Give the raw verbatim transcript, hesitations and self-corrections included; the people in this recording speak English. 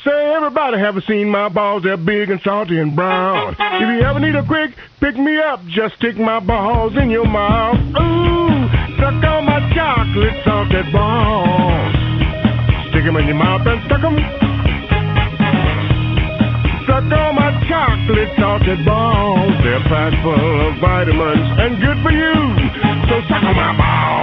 Say, everybody have seen my balls, they're big and salty and brown. If you ever need a quick pick-me-up, just stick my balls in your mouth. Ooh, suck on my chocolate salted balls. Stick 'em in your mouth and suck 'em. Suck on my chocolate salted balls. They're packed full of vitamins and good for you. So suck on my balls.